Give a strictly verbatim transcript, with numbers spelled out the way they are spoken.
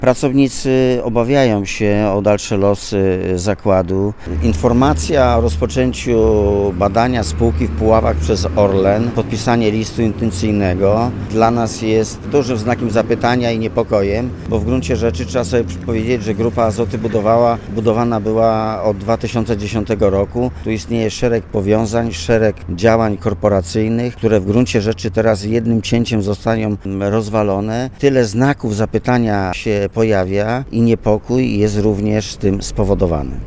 Pracownicy obawiają się o dalsze losy zakładu. Informacja o rozpoczęciu badania spółki w Puławach przez Orlen, podpisanie listu intencyjnego dla nas jest dużym znakiem zapytania i niepokojem, bo w gruncie rzeczy trzeba sobie powiedzieć, że Grupa Azoty budowała, budowana była od dwa tysiące dziesiątego roku. Tu istnieje szereg powiązań, szereg działań korporacyjnych, które w gruncie rzeczy teraz jednym cięciem zostaną rozwalone. Tyle znaków zapytania się pojawia i niepokój jest również tym spowodowany.